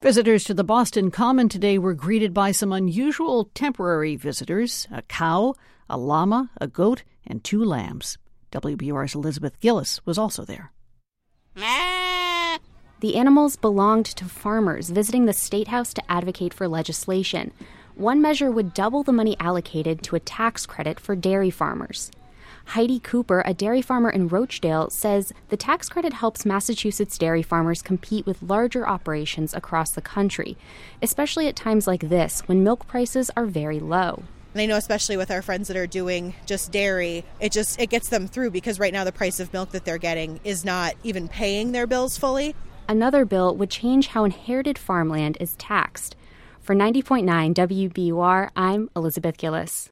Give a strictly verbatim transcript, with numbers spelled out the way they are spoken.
Visitors to the Boston Common today were greeted by some unusual temporary visitors, a cow, a llama, a goat, and two lambs. W B U R's Elizabeth Gillis was also there. The animals belonged to farmers visiting the State House to advocate for legislation. One measure would double the money allocated to a tax credit for dairy farmers. Heidi Cooper, a dairy farmer in Rochdale, says the tax credit helps Massachusetts dairy farmers compete with larger operations across the country, especially at times like this when milk prices are very low. And I know especially with our friends that are doing just dairy, it just it gets them through because right now the price of milk that they're getting is not even paying their bills fully. Another bill would change how inherited farmland is taxed. For ninety point nine W B U R, I'm Elizabeth Gillis.